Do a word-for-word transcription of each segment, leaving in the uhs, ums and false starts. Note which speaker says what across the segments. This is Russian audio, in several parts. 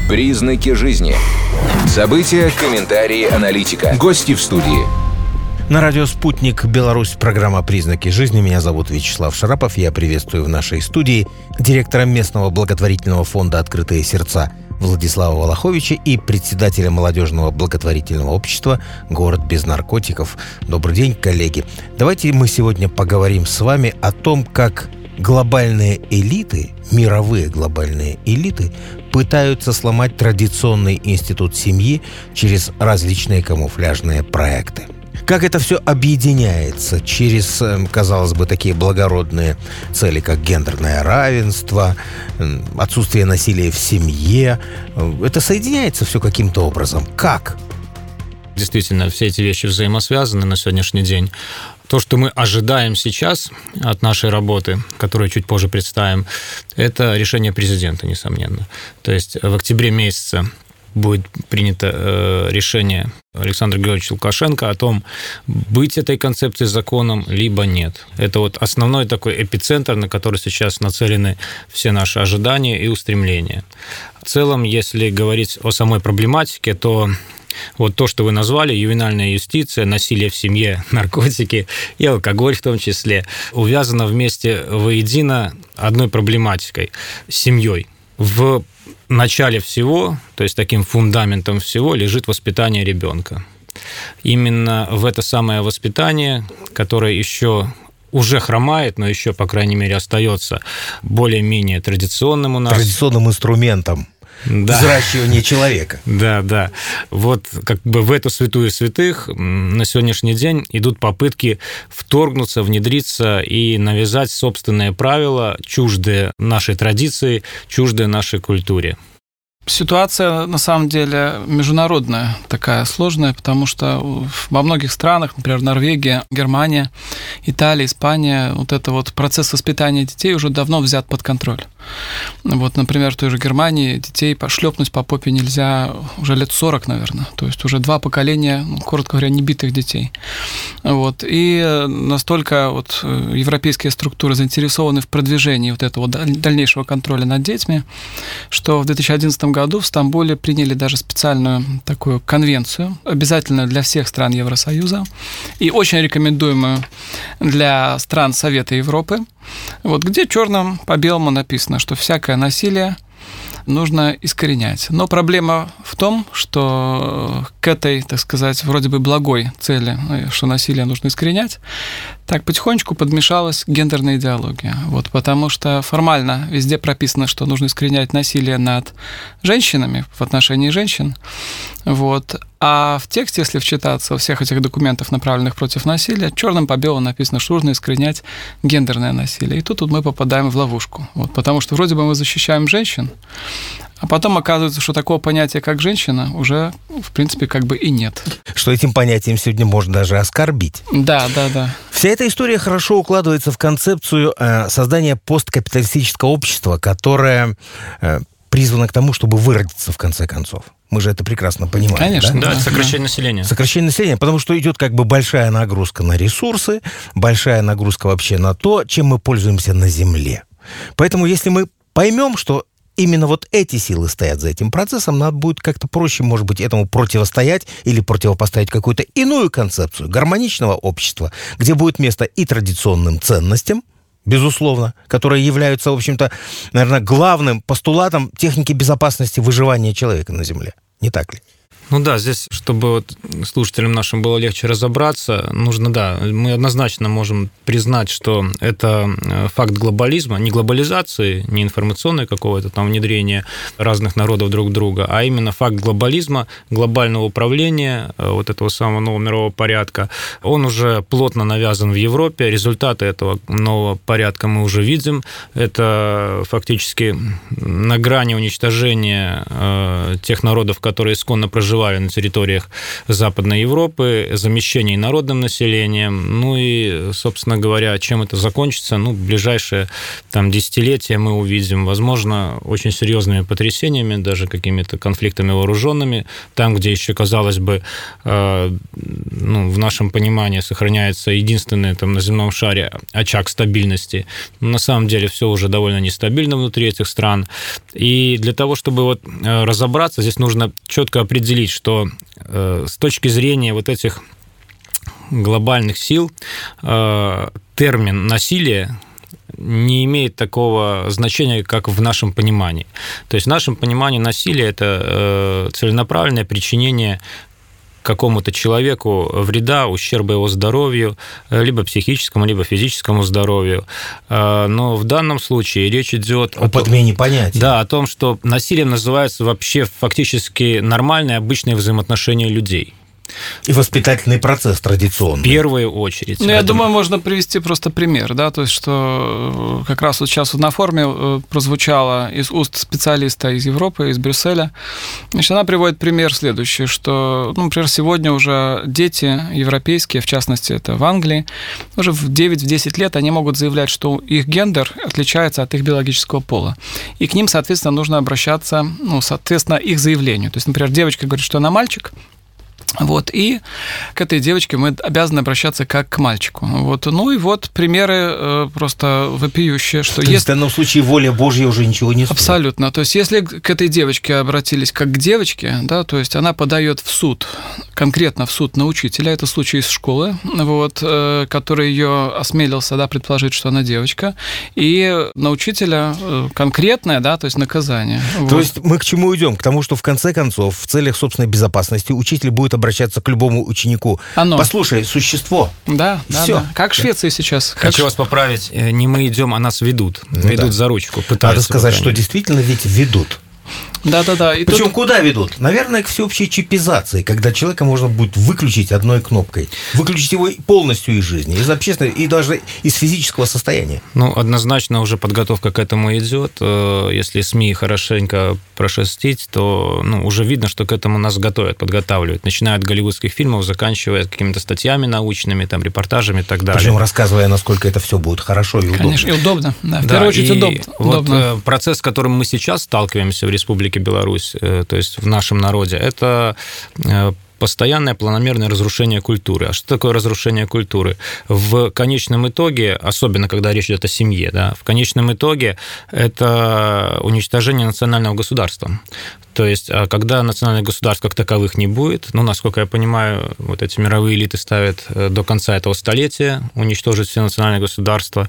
Speaker 1: Признаки жизни. События, комментарии, аналитика. Гости в студии.
Speaker 2: На радио «Спутник Беларусь» программа «Признаки жизни». Меня зовут Вячеслав Шарапов. Я приветствую в нашей студии директора местного благотворительного фонда «Открытые сердца» Владислава Волоховича и председателя молодежного благотворительного общества «Город без наркотиков». Добрый день, коллеги. Давайте мы сегодня поговорим с вами о том, как глобальные элиты, мировые глобальные элиты, пытаются сломать традиционный институт семьи через различные камуфляжные проекты. Как это все объединяется через, казалось бы, такие благородные цели, как гендерное равенство, отсутствие насилия в семье. Это соединяется все каким-то образом. Как?
Speaker 3: Действительно, все эти вещи взаимосвязаны на сегодняшний день. То, что мы ожидаем сейчас от нашей работы, которую чуть позже представим, это решение президента, несомненно. То есть в октябре месяце будет принято решение Александра Григорьевича Лукашенко о том, быть этой концепцией законом, либо нет. Это вот основной такой эпицентр, на который сейчас нацелены все наши ожидания и устремления. В целом, если говорить о самой проблематике, то вот то, что вы назвали, ювенальная юстиция, насилие в семье, наркотики и алкоголь в том числе, увязано вместе воедино одной проблематикой – семьей. В начале всего, то есть таким фундаментом всего, лежит воспитание ребенка. Именно в это самое воспитание, которое еще уже хромает, но еще, по крайней мере, остается более-менее традиционным у нас.
Speaker 2: Традиционным инструментом. Да. Взращивание человека.
Speaker 3: Да, да. Вот как бы в эту святую святых на сегодняшний день идут попытки вторгнуться, внедриться и навязать собственные правила, чуждые нашей традиции, чуждые нашей культуре.
Speaker 4: Ситуация, на самом деле, международная, такая сложная, потому что во многих странах, например, Норвегия, Германия, Италия, Испания, вот это вот процесс воспитания детей уже давно взят под контроль. Вот, например, в той же Германии детей шлепнуть по попе нельзя уже лет сорок, наверное. То есть уже два поколения, коротко говоря, небитых детей. Вот. И настолько вот европейские структуры заинтересованы в продвижении вот этого дальнейшего контроля над детьми, что в две тысячи одиннадцатом году в Стамбуле приняли даже специальную такую конвенцию, обязательную для всех стран Евросоюза и очень рекомендуемую для стран Совета Европы, вот, где черным по белому написано, что всякое насилие нужно искоренять. Но проблема в том, что к этой, так сказать, вроде бы благой цели, что насилие нужно искоренять, так потихонечку подмешалась гендерная идеология. Вот, потому что формально везде прописано, что нужно искоренять насилие над женщинами, в отношении женщин. Вот. А в тексте, если вчитаться, всех этих документов, направленных против насилия, черным по белому написано, что нужно искоренять гендерное насилие. И тут вот мы попадаем в ловушку. Вот, потому что вроде бы мы защищаем женщин, а потом оказывается, что такого понятия, как женщина, уже, в принципе, как бы и нет.
Speaker 2: Что этим понятием сегодня можно даже оскорбить.
Speaker 4: Да, да, да.
Speaker 2: Вся эта история хорошо укладывается в концепцию э, создания посткапиталистического общества, которое э, призвано к тому, чтобы выродиться в конце концов. Мы же это прекрасно понимаем.
Speaker 4: Конечно,
Speaker 3: да?
Speaker 4: да.
Speaker 3: Да, сокращение населения.
Speaker 2: Сокращение населения, потому что идет как бы большая нагрузка на ресурсы, большая нагрузка вообще на то, чем мы пользуемся на Земле. Поэтому если мы поймем, что именно вот эти силы стоят за этим процессом, надо будет как-то проще, может быть, этому противостоять или противопоставить какую-то иную концепцию гармоничного общества, где будет место и традиционным ценностям, безусловно, которые являются, в общем-то, наверное, главным постулатом техники безопасности выживания человека на Земле. Не так ли?
Speaker 3: Ну да, здесь, чтобы вот слушателям нашим было легче разобраться, нужно, да, мы однозначно можем признать, что это факт глобализма, не глобализации, не информационной какого-то там внедрения разных народов друг в друга, а именно факт глобализма, глобального управления, вот этого самого нового мирового порядка. Он уже плотно навязан в Европе, результаты этого нового порядка мы уже видим. Это фактически на грани уничтожения тех народов, которые исконно проживают на территориях Западной Европы, замещение народным населением. Ну и, собственно говоря, чем это закончится? Ну, в ближайшие там, десятилетия мы увидим, возможно, очень серьезными потрясениями, даже какими-то конфликтами вооруженными. Там, где еще, казалось бы, э, ну, в нашем понимании сохраняется единственный там, на земном шаре очаг стабильности. Но на самом деле все уже довольно нестабильно внутри этих стран. И для того, чтобы вот разобраться разобраться, здесь нужно четко определить, что э, с точки зрения вот этих глобальных сил э, термин «насилие» не имеет такого значения, как в нашем понимании. То есть в нашем понимании насилие – это э, целенаправленное причинение какому-то человеку вреда, ущерба его здоровью, либо психическому, либо физическому здоровью. Но в данном случае речь идет
Speaker 2: о, о подмене понятия.
Speaker 3: Да, о том, что насилием называется вообще фактически нормальные, обычные взаимоотношения людей.
Speaker 2: И воспитательный процесс традиционный.
Speaker 3: В первую очередь.
Speaker 4: Ну, я Поэтому... думаю, можно привести просто пример, да, то есть, что как раз вот сейчас вот на форуме прозвучало из уст специалиста из Европы, из Брюсселя. Значит, она приводит пример следующий, что, ну, например, сегодня уже дети европейские, в частности, это в Англии, уже в девять-десять лет они могут заявлять, что их гендер отличается от их биологического пола. И к ним, соответственно, нужно обращаться, ну, соответственно, их заявлению. То есть, например, девочка говорит, что она мальчик, вот, и к этой девочке мы обязаны обращаться как к мальчику. Вот, ну и вот примеры э, просто вопиющие, что
Speaker 2: есть... В данном случае воля Божья уже ничего не стоит.
Speaker 4: Абсолютно. То есть если к этой девочке обратились как к девочке, да, то есть она подает в суд, конкретно в суд на учителя, это случай из школы, вот, э, который ее осмелился, да, предположить, что она девочка, и на учителя конкретное, да, то есть наказание.
Speaker 2: То
Speaker 4: вот.
Speaker 2: есть мы к чему идем? К тому, что в конце концов в целях собственной безопасности учитель будет обращаться к любому ученику.
Speaker 4: Оно.
Speaker 2: Послушай, существо.
Speaker 4: Да, да,
Speaker 2: Всё.
Speaker 4: да. Как в Швеции сейчас.
Speaker 3: Хочу
Speaker 4: как...
Speaker 3: вас поправить. Не мы идем, а нас ведут.
Speaker 2: Ну,
Speaker 3: ведут
Speaker 2: да.
Speaker 3: за ручку. Пытаются.
Speaker 2: Надо сказать, что действительно ведь ведут.
Speaker 4: Да-да-да. И
Speaker 2: Причем
Speaker 4: тут...
Speaker 2: куда ведут? Наверное, к всеобщей чипизации, когда человека можно будет выключить одной кнопкой. Выключить его полностью из жизни, из общественной и даже из физического состояния.
Speaker 3: Ну, однозначно уже подготовка к этому идет. Если СМИ хорошенько прошерстить, то ну, уже видно, что к этому нас готовят, подготавливают. Начиная от голливудских фильмов, заканчивая какими-то статьями научными, там, репортажами и так далее.
Speaker 2: Причем рассказывая, насколько это все будет хорошо и удобно.
Speaker 4: Конечно, и удобно. Да, в
Speaker 3: да,
Speaker 4: первую очередь удобно.
Speaker 3: Вот
Speaker 4: удобно.
Speaker 3: Процесс, с которым мы сейчас сталкиваемся в Республике Беларусь, то есть в нашем народе, это постоянное планомерное разрушение культуры. А что такое разрушение культуры? В конечном итоге, особенно когда речь идет о семье, да, в конечном итоге это уничтожение национального государства. То есть, когда национальных государств как таковых не будет, ну, насколько я понимаю, вот эти мировые элиты ставят до конца этого столетия уничтожить все национальные государства,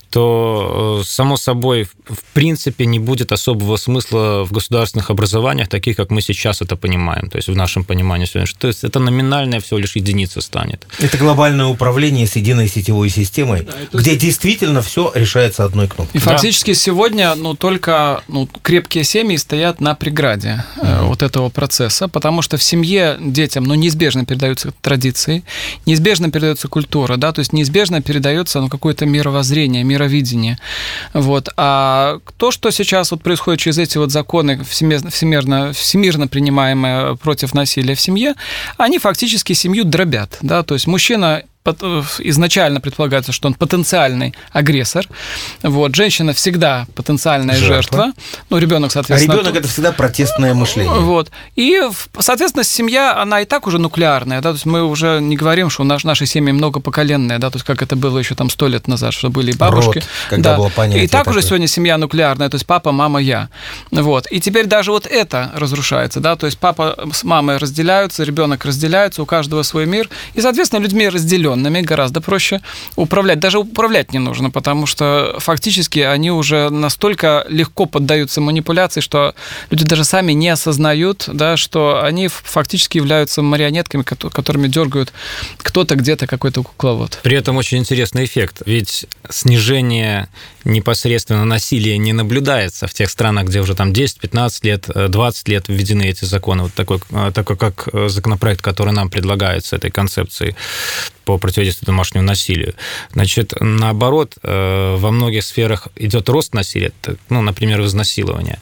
Speaker 3: то, само собой, в принципе, не будет особого смысла в государственных образованиях, таких, как мы сейчас это понимаем, то есть в нашем понимании сегодня. То есть это номинальная всего лишь единица станет.
Speaker 2: Это глобальное управление с единой сетевой системой, да, это... где действительно все решается одной кнопкой.
Speaker 4: И да. Фактически сегодня ну, только ну, крепкие семьи стоят на преграде Uh-huh. вот этого процесса, потому что в семье детям ну, неизбежно передаются традиции, неизбежно передается культура, да, то есть неизбежно передается ну, какое-то мировоззрение, мировидение. Вот. А то, что сейчас вот происходит через эти вот законы, всемирно, всемирно принимаемые против насилия в семье, они фактически семью дробят. Да, то есть мужчина изначально предполагается, что он потенциальный агрессор. Вот. Женщина всегда потенциальная жертва. жертва. Ну, ребенок, соответственно...
Speaker 2: А ребенок – это всегда протестное мышление.
Speaker 4: Вот. И, соответственно, семья, она и так уже нуклеарная. Да? То есть мы уже не говорим, что наш, наши семьи многопоколенные, да? То есть как это было еще там сто лет назад, что были и бабушки.
Speaker 2: Род, когда
Speaker 4: да.
Speaker 2: было понятие
Speaker 4: и так
Speaker 2: такое.
Speaker 4: Уже сегодня семья нуклеарная, то есть папа, мама, я. Вот. И теперь даже вот это разрушается. Да? То есть папа с мамой разделяются, ребенок разделяется, у каждого свой мир. И, соответственно, людьми разделенными гораздо проще управлять. Даже управлять не нужно, потому что фактически они уже настолько легко поддаются манипуляции, что люди даже сами не осознают, да, что они фактически являются марионетками, которыми дергают кто-то где-то, какой-то кукловод.
Speaker 3: При этом очень интересный эффект, ведь снижение непосредственно насилия не наблюдается в тех странах, где уже там десять-пятнадцать лет, двадцать лет введены эти законы, вот такой, такой как законопроект, который нам предлагается этой концепцией по противодействию домашнему насилию. Значит, наоборот, во многих сферах идет рост насилия, ну, например, изнасилования.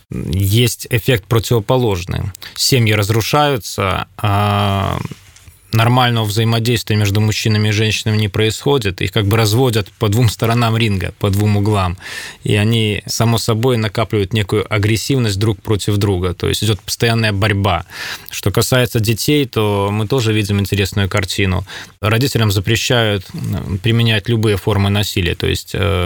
Speaker 3: Есть эффект противоположный. Семьи разрушаются, а нормального взаимодействия между мужчинами и женщинами не происходит, их как бы разводят по двум сторонам ринга, по двум углам, и они, само собой, накапливают некую агрессивность друг против друга, то есть идет постоянная борьба. Что касается детей, то мы тоже видим интересную картину. Родителям запрещают применять любые формы насилия, то есть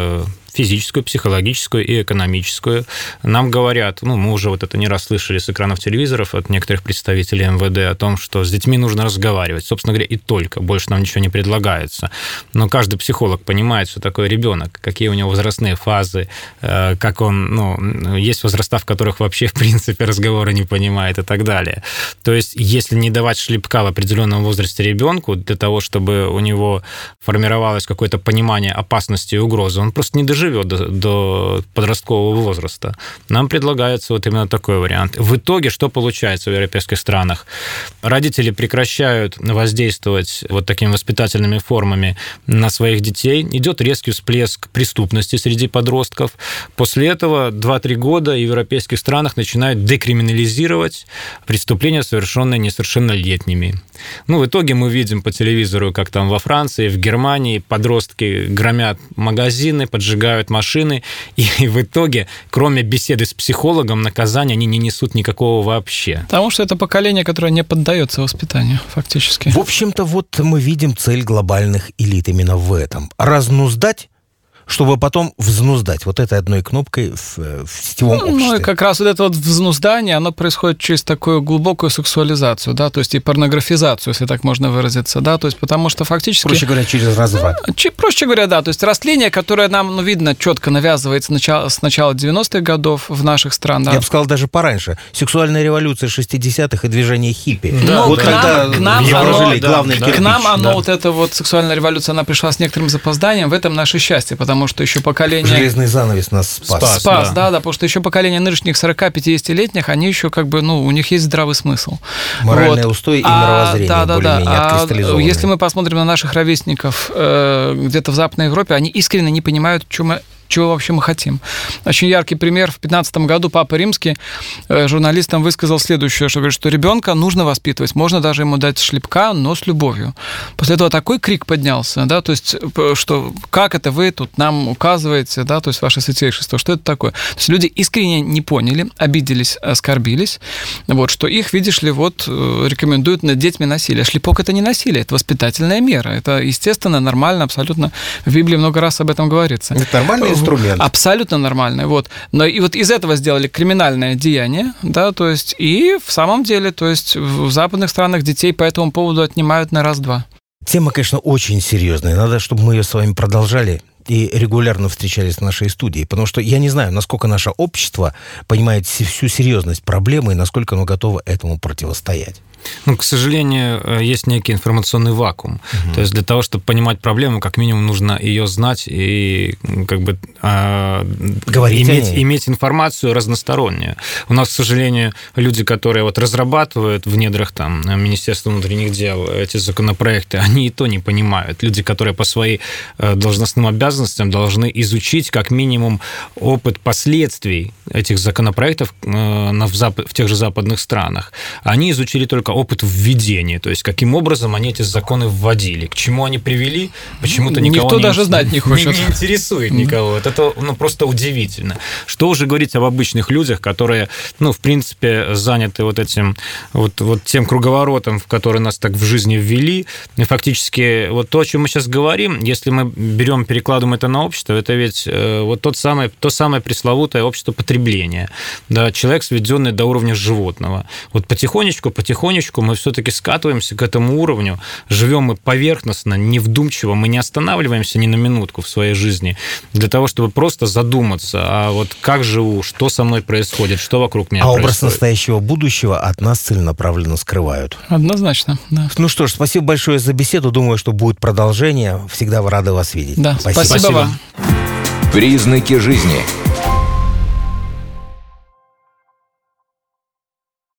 Speaker 3: физическую, психологическую и экономическую. Нам говорят, ну, мы уже вот это не раз слышали с экранов телевизоров от некоторых представителей эм вэ дэ о том, что с детьми нужно разговаривать. Собственно говоря, и только. Больше нам ничего не предлагается. Но каждый психолог понимает, что такое ребенок, какие у него возрастные фазы, как он, ну, есть возраста, в которых вообще, в принципе, разговора не понимает и так далее. То есть, если не давать шлепка в определенном возрасте ребенку для того, чтобы у него формировалось какое-то понимание опасности и угрозы, он просто не доживет до, до подросткового возраста. Нам предлагается вот именно такой вариант. В итоге что получается в европейских странах? Родители прекращают воздействовать вот такими воспитательными формами на своих детей. Идет резкий всплеск преступности среди подростков. После этого два-три года в европейских странах начинают декриминализировать преступления, совершенные несовершеннолетними. Ну, в итоге мы видим по телевизору, как там во Франции, в Германии подростки громят магазины, поджигают машины, и в итоге, кроме беседы с психологом, наказания они не несут никакого вообще.
Speaker 4: Потому что это поколение, которое не поддается воспитанию, фактически.
Speaker 2: В общем-то, вот мы видим цель глобальных элит именно в этом. Разнуздать, чтобы потом взнуздать вот этой одной кнопкой в, в сетевом
Speaker 4: ну,
Speaker 2: обществе.
Speaker 4: Ну, и как раз вот это вот взнуздание, оно происходит через такую глубокую сексуализацию, да, то есть и порнографизацию, если так можно выразиться, да, то есть потому что фактически...
Speaker 2: Проще говоря, через разврат.
Speaker 4: Проще говоря, да, то есть растление, которое нам, ну, видно, четко навязывается с начала девяностых годов в наших странах.
Speaker 2: Я бы сказал, даже пораньше. Сексуальная революция шестидесятых и движение хиппи.
Speaker 4: Да,
Speaker 2: вот
Speaker 4: к
Speaker 2: когда
Speaker 4: нам, к нам
Speaker 2: в
Speaker 4: оно,
Speaker 2: жили главный
Speaker 4: да,
Speaker 2: кирпич.
Speaker 4: К нам оно,
Speaker 2: да.
Speaker 4: вот эта вот сексуальная революция, она пришла с некоторым запозданием, в этом наше счастье, потому что еще поколение...
Speaker 2: Железный занавес нас спас.
Speaker 4: Спас, спас да. да, да, потому что еще поколение нынешних сорок-пятидесятилетних, они еще как бы, ну, у них есть здравый смысл.
Speaker 2: Моральный
Speaker 4: вот.
Speaker 2: устой и
Speaker 4: а,
Speaker 2: мировоззрение
Speaker 4: да, да,
Speaker 2: более-менее
Speaker 4: да.
Speaker 2: откристаллизованное.
Speaker 4: А если мы посмотрим на наших ровесников э, где-то в Западной Европе, они искренне не понимают, что мы... чего вообще мы хотим. Очень яркий пример. В пятнадцатом году Папа Римский журналистам высказал следующее, что говорит, что ребенка нужно воспитывать, можно даже ему дать шлепка, но с любовью. После этого такой крик поднялся, да, то есть, что как это вы тут нам указываете, да, то есть ваше святейшество, что это такое? То есть люди искренне не поняли, обиделись, оскорбились, вот, что их, видишь ли, вот, рекомендуют над детьми насилие. Шлепок – это не насилие, это воспитательная мера. Это, естественно, нормально, абсолютно. В Библии много раз об этом говорится.
Speaker 2: Это нормальный инструмент.
Speaker 4: Абсолютно нормальный. Вот. Но и вот из этого сделали криминальное деяние, да, то есть, и в самом деле, то есть, в западных странах детей по этому поводу отнимают на раз-два.
Speaker 2: Тема, конечно, очень серьезная. Надо, чтобы мы ее с вами продолжали и регулярно встречались в нашей студии, потому что я не знаю, насколько наше общество понимает всю серьезность проблемы и насколько оно готово этому противостоять.
Speaker 3: Ну, к сожалению, есть некий информационный вакуум. Угу. То есть для того, чтобы понимать проблему, как минимум нужно ее знать и как бы э, иметь, иметь информацию разностороннюю. У нас, к сожалению, люди, которые вот разрабатывают в недрах там Министерства внутренних дел эти законопроекты, они и то не понимают. Люди, которые по своим должностным обязанностям должны изучить как минимум опыт последствий этих законопроектов в, зап... в тех же западных странах. Они изучили только опыт введения, то есть каким образом они эти законы вводили, к чему они привели, почему-то никого
Speaker 4: Никто
Speaker 3: не,
Speaker 4: даже знать не хочет.
Speaker 3: Не, не интересует никого. Вот это, ну, просто удивительно. Что уже говорить об обычных людях, которые, ну, в принципе, заняты вот этим, вот, вот тем круговоротом, в который нас так в жизни ввели. И фактически вот то, о чем мы сейчас говорим, если мы берем, перекладываем это на общество, это ведь вот тот самый, то самое пресловутое общество потребления. Да, человек, сведенный до уровня животного. Вот потихонечку, потихонечку мы все-таки скатываемся к этому уровню, живем мы поверхностно, невдумчиво, мы не останавливаемся ни на минутку в своей жизни для того, чтобы просто задуматься, а вот как живу, что со мной происходит, что вокруг меня
Speaker 2: а
Speaker 3: происходит. А
Speaker 2: образ настоящего будущего от нас целенаправленно скрывают.
Speaker 4: Однозначно, да.
Speaker 2: Ну что ж, спасибо большое за беседу, думаю, что будет продолжение, всегда рады вас видеть.
Speaker 4: Да, спасибо,
Speaker 3: спасибо
Speaker 4: вам.
Speaker 1: Признаки жизни.